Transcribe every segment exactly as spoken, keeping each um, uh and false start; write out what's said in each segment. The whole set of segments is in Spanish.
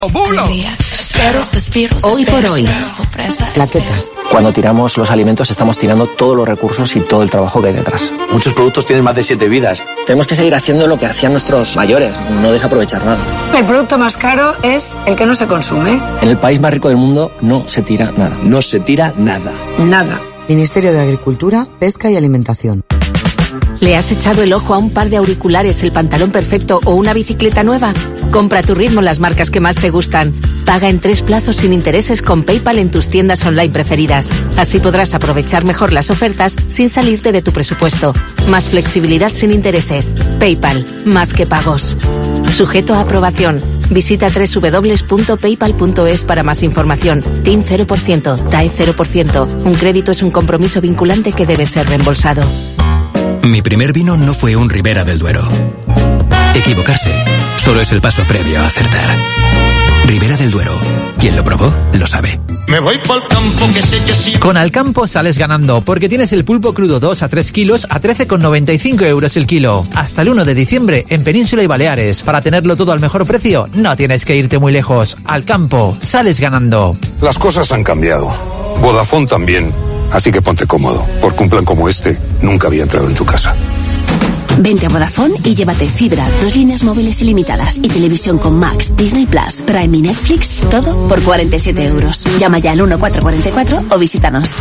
Hoy por hoy, plaquetas. Cuando tiramos los alimentos estamos tirando todos los recursos y todo el trabajo que hay detrás. Muchos productos tienen más de siete vidas. Tenemos que seguir haciendo lo que hacían nuestros mayores, no desaprovechar nada. El producto más caro es el que no se consume. En el país más rico del mundo no se tira nada. No se tira nada. Nada. Ministerio de Agricultura, Pesca y Alimentación. ¿Le has echado el ojo a un par de auriculares, el pantalón perfecto o una bicicleta nueva? Compra a tu ritmo las marcas que más te gustan. Paga en tres plazos sin intereses con PayPal en tus tiendas online preferidas. Así podrás aprovechar mejor las ofertas sin salirte de tu presupuesto. Más flexibilidad sin intereses. PayPal, más que pagos. Sujeto a aprobación. Visita doble u doble u doble u punto paypal punto es para más información. T I N cero por ciento, T A E cero por ciento. Un crédito es un compromiso vinculante que debe ser reembolsado. Mi primer vino no fue un Ribera del Duero. Equivocarse solo es el paso previo a acertar. Ribera del Duero. Quien lo probó, lo sabe. Me voy pa'l campo que sé que sí. Con Alcampo sales ganando, porque tienes el pulpo crudo dos a tres kilos a trece con noventa y cinco euros el kilo. Hasta el uno de diciembre en Península y Baleares. Para tenerlo todo al mejor precio, no tienes que irte muy lejos. Alcampo, sales ganando. Las cosas han cambiado. Vodafone también. Así que ponte cómodo, porque un plan como este nunca había entrado en tu casa. Vente a Vodafone y llévate fibra, dos líneas móviles ilimitadas y televisión con Max, Disney Plus, Prime y Netflix, todo por cuarenta y siete euros. Llama ya al uno cuatro cuatro cuatro o visítanos.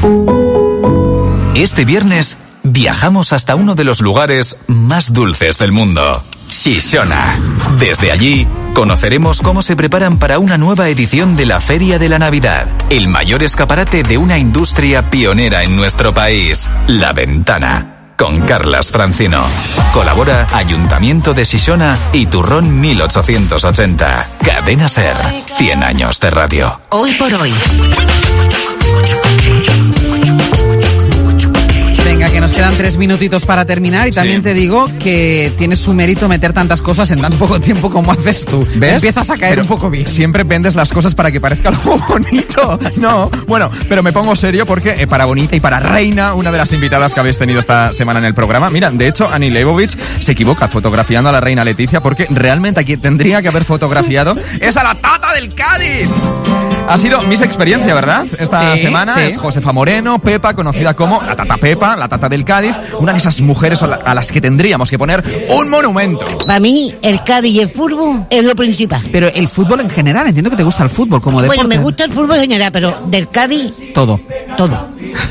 Este viernes viajamos hasta uno de los lugares más dulces del mundo, Shishona. Desde allí conoceremos cómo se preparan para una nueva edición de la Feria de la Navidad, el mayor escaparate de una industria pionera en nuestro país, La Ventana. Con Carlas Francino. Colabora Ayuntamiento de Shishona y Turrón mil ochocientos ochenta. Cadena Ser. cien años de radio. Hoy por hoy. Venga, que nos quedan tres minutitos para terminar y también sí. Te digo que tiene su mérito meter tantas cosas en tan poco tiempo como haces tú. ¿Ves? Empiezas a caer pero un poco bien. Siempre vendes las cosas para que parezca algo bonito. No, bueno, pero me pongo serio porque eh, para Bonita y para Reina, una de las invitadas que habéis tenido esta semana en el programa, mira, de hecho, Ani Leibovich se equivoca fotografiando a la reina Leticia porque realmente aquí tendría que haber fotografiado es a la Tata del Cádiz. Ha sido mis experiencia, ¿verdad? Esta sí, semana sí. Es Josefa Moreno, Pepa, conocida como la Tata Pepa, la Tata del Cádiz, una de esas mujeres a las que tendríamos que poner un monumento. Para mí, el Cádiz y el fútbol es lo principal. Pero el fútbol en general, entiendo que te gusta el fútbol como deporte. Bueno, me gusta el fútbol en general, pero del Cádiz... Todo. Todo.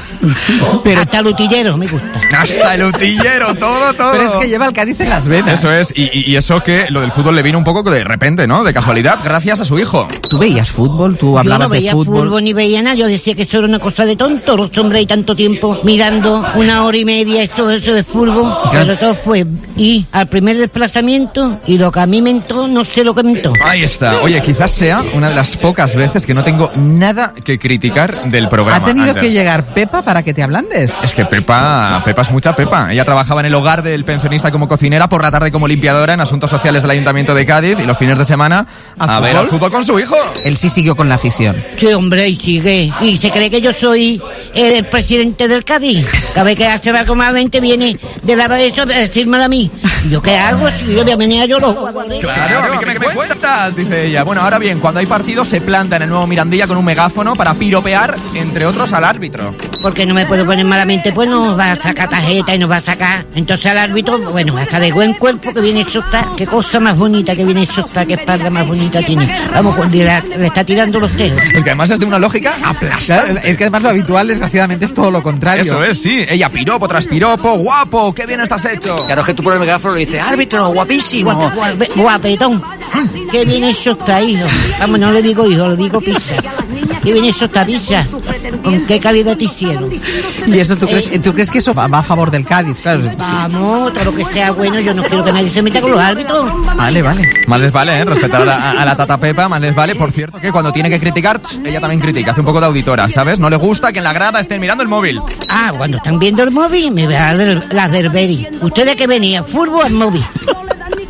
Pero hasta el utillero me gusta. Hasta el utillero, todo, todo. Pero es que lleva el Cádiz en las venas. Eso es, y, y eso que lo del fútbol le vino un poco de repente, ¿no? De casualidad, gracias a su hijo. ¿Tú veías fútbol? ¿Tú hablabas de fútbol? Yo no veía fútbol ni veía nada. Yo decía que eso era una cosa de tonto. Los hombres hay tanto tiempo mirando una hora y media esto, eso de fútbol. Pero todo fue ir al primer desplazamiento y lo que a mí me entró, no sé lo que me entró. Ahí está. Oye, quizás sea una de las pocas veces que no tengo nada que criticar del programa. Ha tenido Ander. que llegar Pepa para que te ablandes. Es que Pepa, Pepa es mucha Pepa. Ella trabajaba en el hogar del pensionista como cocinera, por la tarde como limpiadora en asuntos sociales del Ayuntamiento de Cádiz y los fines de semana ¿Al a fútbol? ver al fútbol con su hijo. Él sí siguió con la afición. Sí, hombre, y sigue. Y se cree que yo soy el presidente del Cádiz. Cada vez que hace algo malamente viene de la eso a decírmelo a mí. ¿Yo qué hago? Si yo voy a venir a yo los jugadores. Claro, ¿a mí qué me, me cuentas? Dice ella. Bueno, ahora bien, cuando hay partido se planta en el nuevo Mirandilla con un megáfono para piropear, entre otros, al árbitro. Porque no me puedo poner malamente, pues no va a sacar tarjeta y nos va a sacar. Entonces al árbitro, bueno, hasta de buen cuerpo que viene eso está. Qué cosa más bonita que viene eso está, qué espalda más bonita tiene. Vamos, le, le está tirando los tejos. Es que además es de una lógica aplastante. Claro, es que además lo habitual, desgraciadamente, es todo lo contrario. Eso es, sí. Ella piropo tras piropo, guapo, qué bien estás hecho. Claro, es que tú por el megáfono le dices, árbitro, guapísimo. Guap, guap, guapetón. Qué bien eso está, hijo. Vamos, no le digo hijo, le digo pizza. Qué bien eso está, pizza. ¿Con qué calidad te hicieron? ¿Y eso tú crees, eh, tú crees que eso va a favor del Cádiz? Claro. Vamos, todo lo que sea bueno, yo no quiero que nadie se meta con los árbitros. Vale, vale. Más les vale, ¿eh? Respetar a la, a la Tata Pepa, más les vale. Por cierto, que cuando tiene que criticar, ella también critica, hace un poco de auditora, ¿sabes? No le gusta que en la grada estén mirando el móvil. Ah, cuando están viendo el móvil, me va a dar las del Beri. ¿Ustedes que venían? ¿Fútbol o el móvil?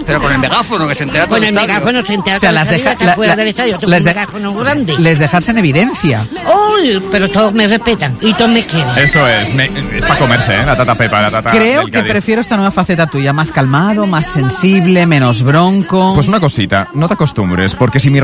Pero con el megáfono, que se entera todo Con el estadio. megáfono se entera O sea, todo las el estadio, deja- está la- fuera la- del estadio, tengo les un de- megáfono grande. Les dejarse en evidencia. Uy, pero todos me respetan y todos me quieren. Eso es, me- es para comerse, ¿eh? La tata Pepa, la tata Creo del que Cádiz. prefiero esta nueva faceta tuya, más calmado, más sensible, menos bronco. Pues una cosita, no te acostumbres, porque si mi